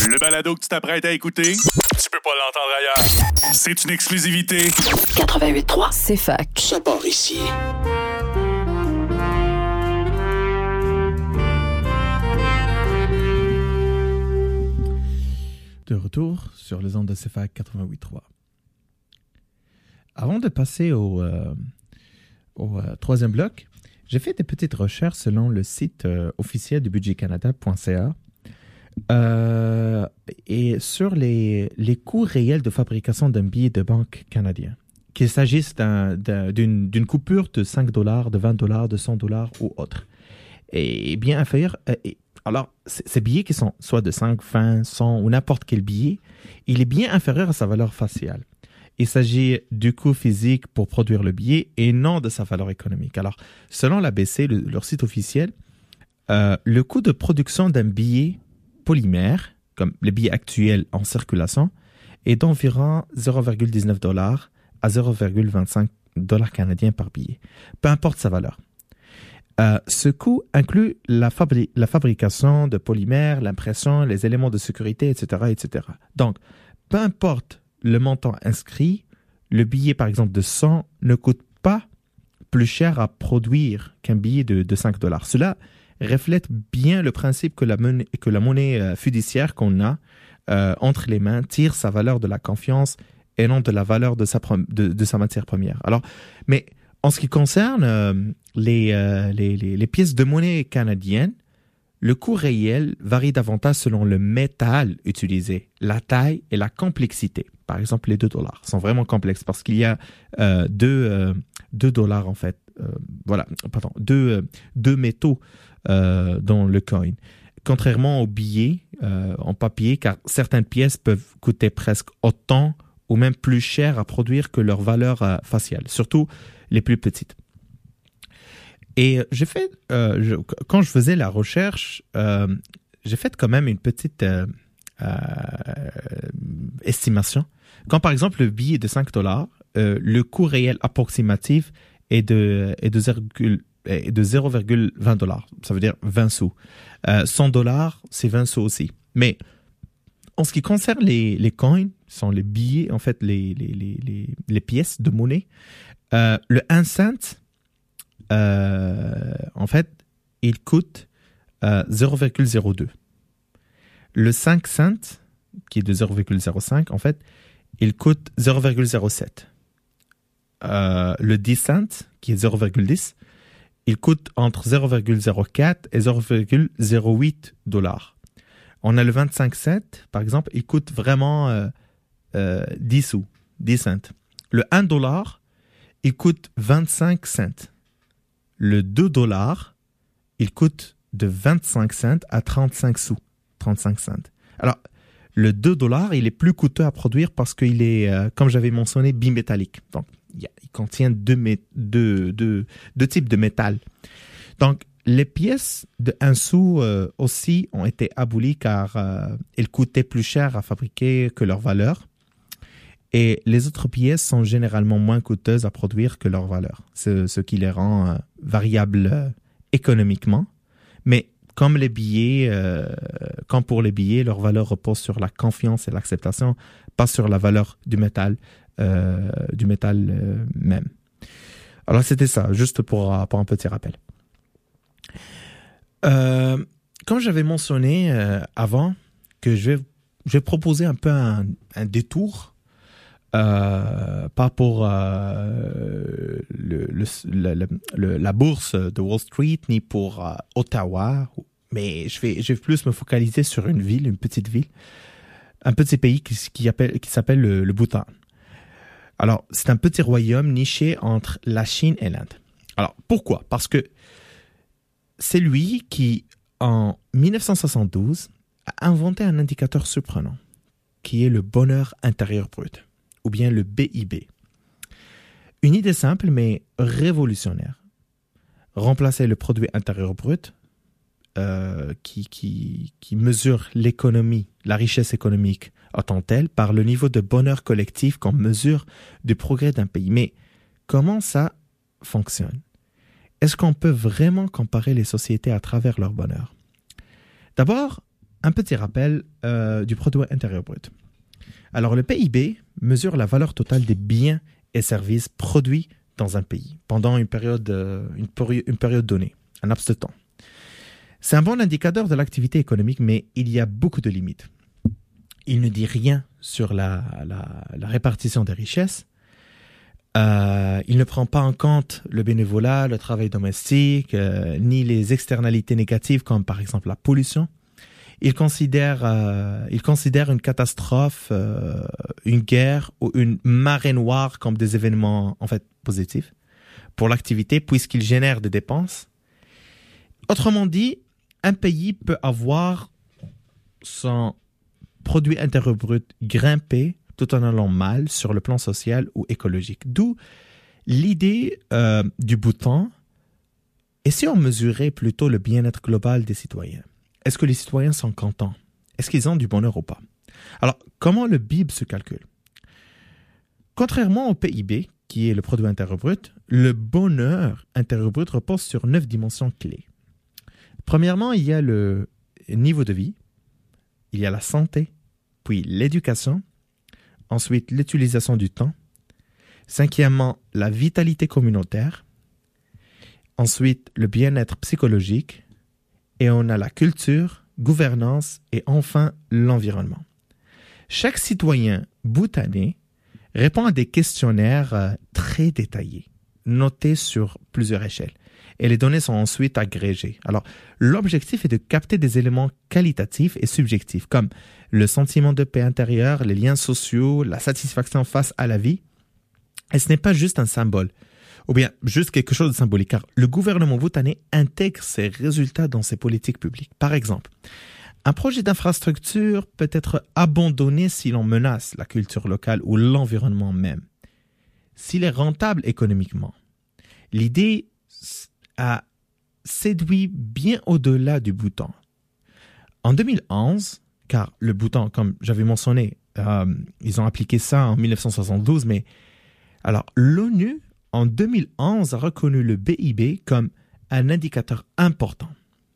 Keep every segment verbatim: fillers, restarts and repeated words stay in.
Le balado que tu t'apprêtes à écouter, tu peux pas l'entendre ailleurs. C'est une exclusivité. quatre-vingt-huit trois, c'est fac. Ça part ici. De retour sur les ondes de C F A C quatre-vingt-huit trois. Avant de passer au, euh, au euh, troisième bloc, j'ai fait des petites recherches selon le site euh, officiel du budget canada point c a euh, et sur les, les coûts réels de fabrication d'un billet de banque canadien. Qu'il s'agisse d'un, d'un, d'une, d'une coupure de cinq dollars, de vingt dollars, de cent dollars ou autre. Et bien inférieur... Euh, et, alors, ces billets qui sont soit de cinq, vingt, cent ou n'importe quel billet, il est bien inférieur à sa valeur faciale. Il s'agit du coût physique pour produire le billet et non de sa valeur économique. Alors, selon l'A B C, le, leur site officiel, euh, le coût de production d'un billet polymère, comme les billets actuels en circulation, est d'environ zéro virgule dix-neuf dollars à zéro virgule vingt-cinq dollars canadiens par billet, peu importe sa valeur. Euh, ce coût inclut la, fabri- la fabrication de polymères, l'impression, les éléments de sécurité, et cetera, et cetera. Donc, peu importe le montant inscrit, le billet, par exemple, de cent ne coûte pas plus cher à produire qu'un billet de, de cinq dollars. Cela reflète bien le principe que la monnaie, que la monnaie fiduciaire qu'on a euh, entre les mains tire sa valeur de la confiance et non de la valeur de sa, de, de sa matière première. Alors, mais en ce qui concerne euh, les, euh, les, les, les pièces de monnaie canadiennes, le coût réel varie davantage selon le métal utilisé, la taille et la complexité. Par exemple, les deux dollars sont vraiment complexes parce qu'il y a euh, deux, euh, deux dollars en fait. Euh, voilà, pardon, deux, euh, deux métaux euh, dans le coin. Contrairement aux billets euh, en papier, car certaines pièces peuvent coûter presque autant ou même plus cher à produire que leur valeur euh, faciale, surtout les plus petites. Et j'ai fait, euh, je, quand je faisais la recherche, euh, j'ai fait quand même une petite euh, euh, estimation. Quand par exemple le billet est de cinq dollars, euh, le coût réel approximatif est de, est de, zéro, est de zéro virgule vingt dollars. Ça veut dire vingt sous. Euh, cent dollars, c'est vingt sous aussi. Mais en ce qui concerne les, les coins, sont les billets, en fait, les, les, les, les, les pièces de monnaie, euh, le un cent, Euh, en fait, il coûte euh, zéro virgule zéro deux. Le cinq cents, qui est de zéro virgule zéro cinq, en fait, il coûte zéro virgule zéro sept. Euh, le dix cents, qui est zéro virgule dix, il coûte entre zéro virgule zéro quatre et zéro virgule zéro huit dollars. On a le vingt-cinq cents, par exemple, il coûte vraiment euh, euh, dix sous, dix cents. Le un dollar, il coûte vingt-cinq cents. Le deux dollars, il coûte de vingt-cinq cents à trente-cinq sous, trente-cinq cents. Alors, le deux dollars, il est plus coûteux à produire parce qu'il est, euh, comme j'avais mentionné, bimétallique. Donc, il, y a, il contient deux, mé- deux, deux, deux types de métal. Donc, les pièces de un sou euh, aussi ont été abolies car euh, elles coûtaient plus cher à fabriquer que leur valeur. Et les autres pièces sont généralement moins coûteuses à produire que leur valeur, ce, ce qui les rend euh, variables euh, économiquement. Mais comme les billets, euh, comme pour les billets, leur valeur repose sur la confiance et l'acceptation, pas sur la valeur du métal, euh, du métal euh, même. Alors c'était ça, juste pour, pour un petit rappel. Euh, comme j'avais mentionné euh, avant, que je vais, je vais proposer un peu un, un détour. Euh, pas pour euh, le, le, le, le, la bourse de Wall Street ni pour euh, Ottawa, mais je vais, je vais plus me focaliser sur une ville, une petite ville, un petit pays qui, qui, appelle, qui s'appelle le, le Bhoutan. Alors, c'est un petit royaume niché entre la Chine et l'Inde. Alors, pourquoi? Parce que c'est lui qui, en dix-neuf cent soixante-douze, a inventé un indicateur surprenant, qui est le bonheur intérieur brut, ou bien le B I B. Une idée simple mais révolutionnaire. Remplacer le produit intérieur brut, euh, qui, qui, qui mesure l'économie, la richesse économique en tant que telle, par le niveau de bonheur collectif qu'on mesure du progrès d'un pays. Mais comment ça fonctionne? Est-ce qu'on peut vraiment comparer les sociétés à travers leur bonheur? D'abord, un petit rappel euh, du produit intérieur brut. Alors, le P I B mesure la valeur totale des biens et services produits dans un pays pendant une période, euh, une, péri- une période donnée, un laps de temps. C'est un bon indicateur de l'activité économique, mais il y a beaucoup de limites. Il ne dit rien sur la, la, la répartition des richesses. Euh, il ne prend pas en compte le bénévolat, le travail domestique, euh, ni les externalités négatives comme par exemple la pollution. Il considère, euh, il considère une catastrophe, euh, une guerre ou une marée noire comme des événements en fait positifs pour l'activité puisqu'il génère des dépenses. Autrement dit, un pays peut avoir son produit intérieur brut grimper tout en allant mal sur le plan social ou écologique. D'où l'idée euh, du bouton. Et si on mesurait plutôt le bien-être global des citoyens? Est-ce que les citoyens sont contents? Est-ce qu'ils ont du bonheur ou pas? Alors, comment le B I B se calcule? Contrairement au P I B, qui est le produit intérieur brut, le bonheur intérieur brut repose sur neuf dimensions clés. Premièrement, il y a le niveau de vie, il y a la santé, puis l'éducation, ensuite l'utilisation du temps, cinquièmement, la vitalité communautaire, ensuite le bien-être psychologique, et on a la culture, gouvernance et enfin l'environnement. Chaque citoyen bhoutanais répond à des questionnaires euh, très détaillés, notés sur plusieurs échelles. Et les données sont ensuite agrégées. Alors, l'objectif est de capter des éléments qualitatifs et subjectifs, comme le sentiment de paix intérieure, les liens sociaux, la satisfaction face à la vie. Et ce n'est pas juste un symbole, ou bien juste quelque chose de symbolique, car le gouvernement bhoutanais intègre ces résultats dans ses politiques publiques. Par exemple, un projet d'infrastructure peut être abandonné si l'on menace la culture locale ou l'environnement même. S'il est rentable économiquement, l'idée a séduit bien au-delà du Bhoutan. En deux mille onze, car le Bhoutan, comme j'avais mentionné, euh, ils ont appliqué ça en dix-neuf cent soixante-douze, mais alors l'ONU, en deux mille onze, a reconnu le B I B comme un indicateur important.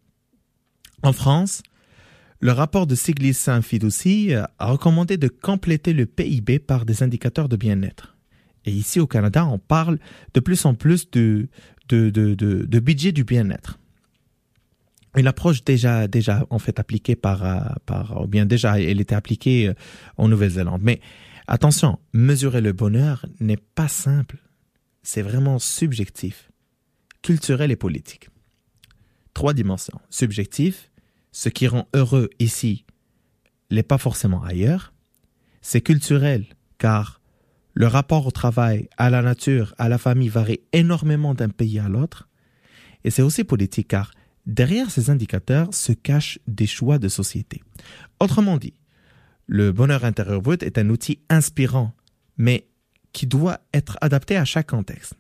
En France, le rapport de Stiglitz-Saint-Fidousi a recommandé de compléter le P I B par des indicateurs de bien-être. Et ici au Canada, on parle de plus en plus de, de, de, de, de budget du bien-être. Une approche déjà, déjà en fait appliquée par, par, ou bien déjà, elle était appliquée en Nouvelle-Zélande. Mais attention, mesurer le bonheur n'est pas simple. C'est vraiment subjectif, culturel et politique. Trois dimensions. Subjectif, ce qui rend heureux ici n'est pas forcément ailleurs. C'est culturel, car le rapport au travail, à la nature, à la famille varie énormément d'un pays à l'autre. Et c'est aussi politique, car derrière ces indicateurs se cachent des choix de société. Autrement dit, le bonheur intérieur brut est un outil inspirant, mais qui doit être adapté à chaque contexte.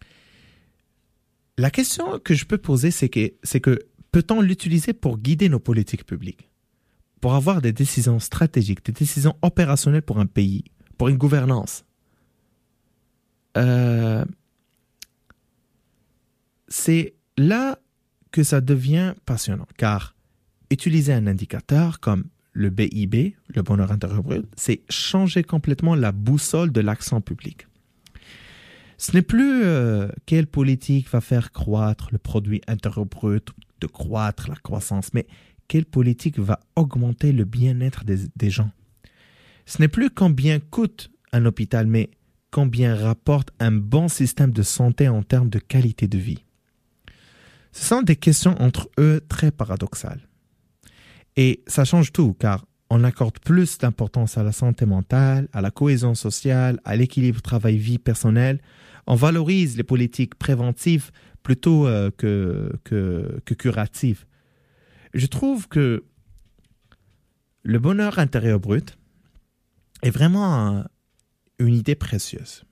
La question que je peux poser, c'est que, c'est que peut-on l'utiliser pour guider nos politiques publiques, pour avoir des décisions stratégiques, des décisions opérationnelles pour un pays, pour une gouvernance? Euh, c'est là que ça devient passionnant, car utiliser un indicateur comme le B I B, le bonheur intérieur brut, c'est changer complètement la boussole de l'action public. Ce n'est plus euh, quelle politique va faire croître le produit intérieur brut, de croître la croissance, mais quelle politique va augmenter le bien-être des, des gens. Ce n'est plus combien coûte un hôpital, mais combien rapporte un bon système de santé en termes de qualité de vie. Ce sont des questions entre eux très paradoxales. Et ça change tout, car on accorde plus d'importance à la santé mentale, à la cohésion sociale, à l'équilibre travail-vie personnelle. On valorise les politiques préventives plutôt euh, que, que, que curatives. Je trouve que le bonheur intérieur brut est vraiment un, une idée précieuse.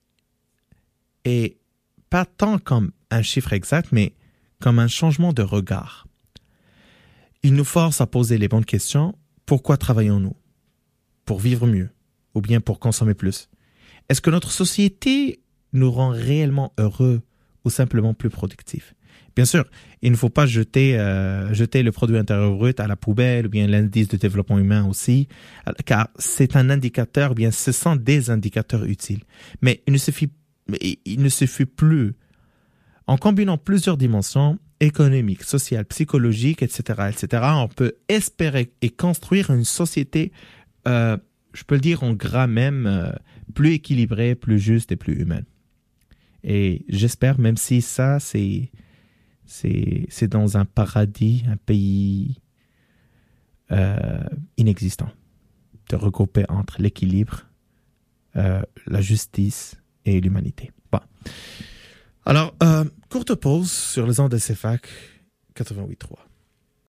Et pas tant comme un chiffre exact, mais comme un changement de regard. Il nous force à poser les bonnes questions. Pourquoi travaillons-nous? Pour vivre mieux ou bien pour consommer plus? Est-ce que notre société nous rend réellement heureux ou simplement plus productifs? Bien sûr, il ne faut pas jeter, euh, jeter le produit intérieur brut à la poubelle ou bien l'indice de développement humain aussi, car c'est un indicateur, bien ce sont des indicateurs utiles. Mais il ne suffit, il ne suffit plus, en combinant plusieurs dimensions, économiques, sociales, psychologiques, et cetera, et cetera, on peut espérer et construire une société, euh, je peux le dire en gras même, euh, plus équilibrée, plus juste et plus humaine. Et j'espère, même si ça, c'est, c'est, c'est dans un paradis, un pays euh, inexistant, de regrouper entre l'équilibre, euh, la justice et l'humanité. Bon. Alors, euh, courte pause sur les ondes de C F A C quatre-vingt-huit point trois.